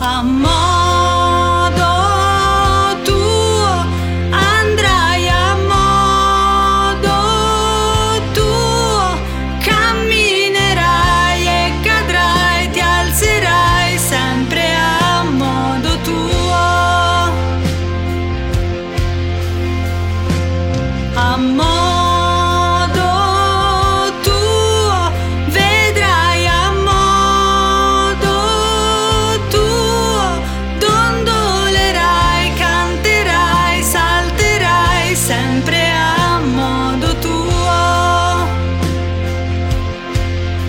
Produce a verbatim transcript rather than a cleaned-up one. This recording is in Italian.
a modo tuo, andrai a modo tuo, camminerai e cadrai, ti alzerai sempre a modo tuo, a modo